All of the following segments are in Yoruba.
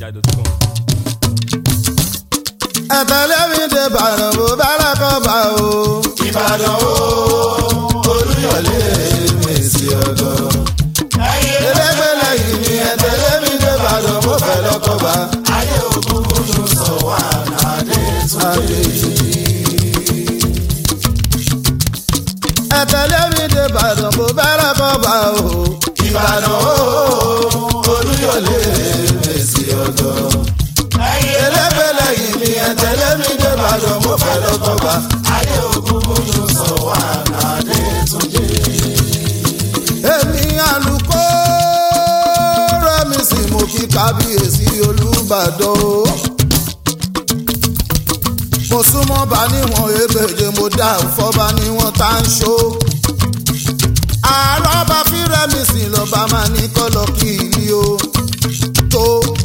fujinaija.com. ẹ̀tẹ̀lẹ́ mi dé Ìbàdàn bó bẹ́rẹ̀ kọ́ bá o. Ìbàdàn o Olúyọ̀lé Mèsì ọ̀dọ́. ẹlẹ́gbẹ̀lẹ̀ yìí ni ẹ̀tẹ̀lẹ́ mi dé Ìbàdàn bó fẹ́ lọ́kọ́ bá. ayé òkúkú ló sọ wà ládé túnde. ẹ̀tẹ̀lẹ́ mi dé Ìbàdàn bó bẹ́rẹ̀ kọ́ bá o. Ìbàdàn o Olúyọ̀lé Mèsì ọ̀dọ́. ẹlẹ́gbẹ̀lẹ̀ yìí ni ẹ̀tẹ̀lẹ́ mi dé Ìbàdàn bó fẹ́ lọ́kọ́ bá. ayé òkúkú ló sọ wà ládé túnde. èmi àlùkò rẹ̀mí sí mo kí kábíyèsí Olúbàdàn o. mo súnmọ́ bá níwọ̀n ebèje mo dá fọ́ba níwọ̀n tá ń ṣó. àárọ̀ bá fi rẹ̀mí sí lọ́ba máa ní kọ́lọ́ kí ìlí o. tó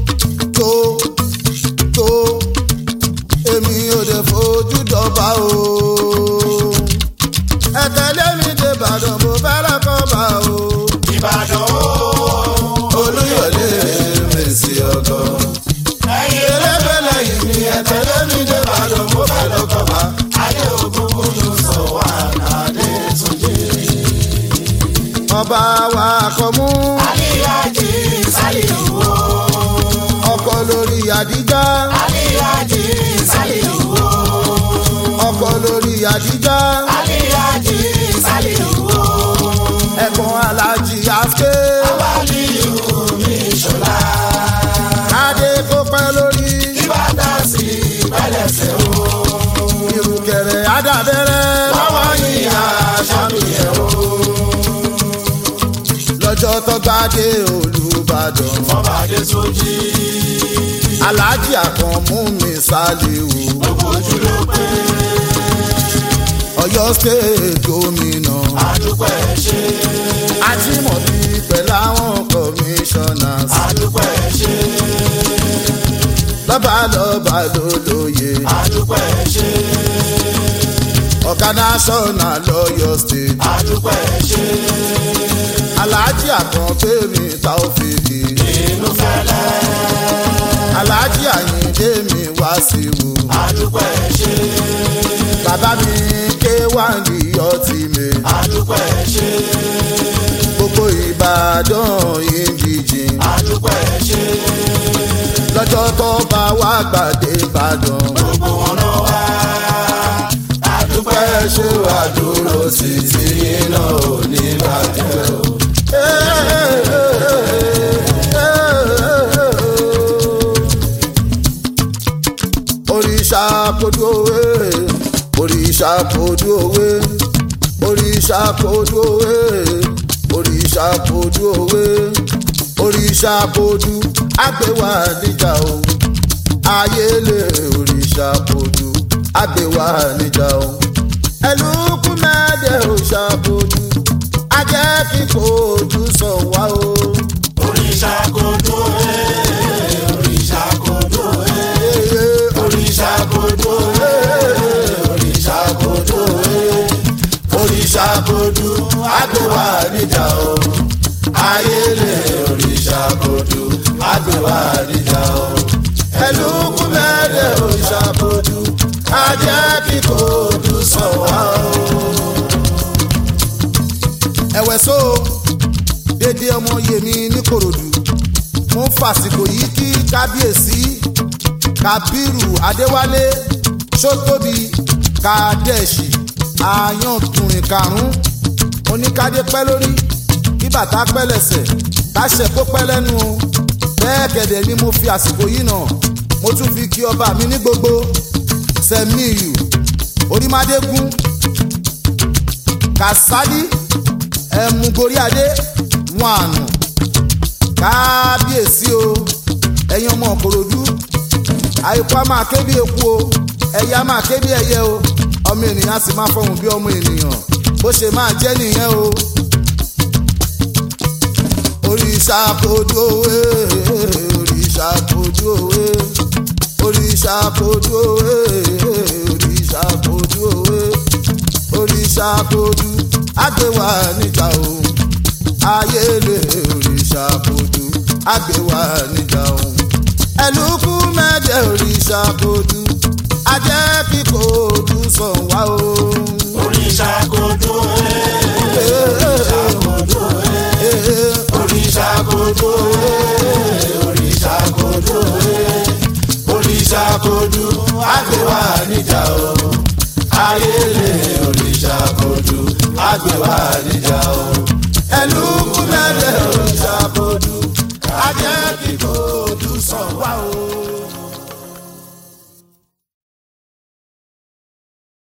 èmi ò dé fojú dọ́ba o. ẹ̀tẹ̀lẹ́ mi dé Ìbàdàn bó fẹ́rẹ̀ kọ́ bá o. Ìbàdàn o Olúyọ̀lé Mèsì ọ̀dọ́. ẹlẹ́gbẹ̀lẹ̀ yìí ni ẹ̀tẹ̀lẹ́ mi dé Ìbàdàn bó fẹ́ lọ́kọ́ bá. ayé òkúkú ló sọ wà ládé túnde. ọba wa kọ mú. Àlíhájì Sàlíù o. ọkọ lórí Àdíjà. Àlíhájì Sàlíù o. ọkọ lórí Àdíjà. Àlíhájì Sàlíù o. ẹ̀gbọ́n Aláàjì Àṣké. Àwálíù mi ṣọlá. adé kó pẹ́ lórí. Ìbàdàn sí pẹ́lẹ́sẹ̀ o. ìrùkẹ̀rẹ̀ àdàbẹ̀rẹ̀ lọ́wọ́ yìí àṣàmìyẹ̀ o. lọ́jọ́ tó gbádé Olúbàdàn. ọba Adésọjí. Aláàjì Àkànmú mi Sàlíù. gbogbo ojú ló pé. Ọ̀yọ́ state gómìnà. àdúpẹ́ ṣe. Ajímọ̀bí pẹ̀lú àwọn commissioners. àdúpẹ́ ṣe. lọ́balọ́ba lólóyè. àdúpẹ́ ṣe. ọ̀gá national lọ́yọ̀ state. àdúpẹ́ ṣe. Aláàjì Àkàngbé mi Taofiki. inú fẹ́lẹ́. Aláàjì Àyìndé mi Wàsíù. àdúpẹ́ ṣe. bàbá mi K1 ọtí-mè. àdúpẹ́ ṣe. gbogbo Ìbàdàn Indíjì. àdúpẹ́ ṣe. lọ́jọ́ tó bá wá gbàdé Ìbàdàn. gbogbo wọn náà wá. àdúpẹ́ ṣe wà dúró sí ti iná òní bàjẹ́ o. òrìṣà kojú òwe. òrìṣà kojú òwe. òrìṣà kojú òwe. òrìṣà kojú òwe. òrìṣà kojú àgbéwà níjà o. ayélé òrìṣà kojú àgbéwà níjà o. ẹlùkù mẹ́ẹ̀dẹ̀ òrìṣà kojú ajẹ́ kí kojú sọ wá o. òrìṣà kojú òwe. òrìṣà kojú òwe. òrìṣà kojú òwe. òrìṣà kojú òwe. òrìṣà kojú àgbéwà níjà o. ayélé òrìṣà kojú àgbéwà níjà o. ẹlùkù mẹ́ẹ̀dẹ̀ òrìṣà kojú ajẹ́ kí kojú sọ wá o. ẹ̀wẹ̀ so dédé ọmọ yèmí níkòròdú mo ń fàsìkò yìí kí kábíyèsí Kábírù Adéwálé Ṣótóbi Kàdẹ́ṣì àyàntúrin karùn-ún oníkádé pẹ́ lórí kí bàtà pẹ́ lẹ́sẹ̀ káṣẹ kó pẹ́ lẹ́nu o. bẹ́ẹ̀ kẹ̀dẹ̀ ni mo fi àsìkò yìí náà mo tún fi kí ọba mi ní gbogbo Sẹ̀míyù Orímádégún Kàsálí Ẹ̀mùgoríadé wọn àná kábíyèsí o. ẹ̀yin ọmọ Ìkòròdú àìkú á máa ké bí eku o. ẹyẹ á máa ké bí ẹyẹ o. ọmọ ènìyàn á sì máa fọhùn bí ọmọ ènìyàn bó ṣe máa jẹ́ nìyẹn o. òrìṣà kojú òwe. òrìṣà kojú òwe. òrìṣà kojú òwe. òrìṣà kojú òwe. òrìṣà kojú àgbéwà níjà o. ayélé òrìṣà kojú àgbéwà níjà o. ẹlùkù mẹ́jẹ òrìṣà kojú ajẹ́ kí kojú sàn wá o. òrìṣà kojú òrìṣà kojú òrìṣà kojú òrìṣà kojú òrìṣà kojú àgbẹ̀wá níjà o ayé lè òrìṣà kojú àgbẹ̀wá níjà o.